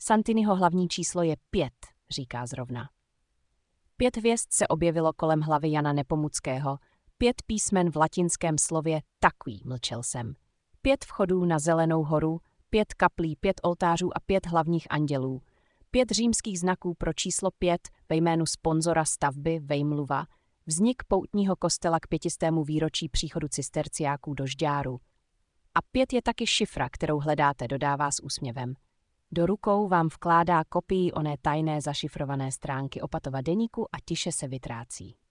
Santiniho hlavní číslo je 5, říká zrovna. 5 hvězd se objevilo kolem hlavy Jana Nepomuckého, 5 písmen v latinském slově takový, mlčel jsem. 5 vchodů na Zelenou horu, 5 kaplí, 5 oltářů a 5 hlavních andělů. 5 římských znaků pro číslo 5 ve jménu sponzora stavby Vejmluva, vznik poutního kostela k 500. výročí příchodu cisterciáků do Žďáru. A 5 je taky šifra, kterou hledáte, dodává s úsměvem. Do rukou vám vkládá kopii oné tajné zašifrované stránky Opatova deníku a tiše se vytrácí.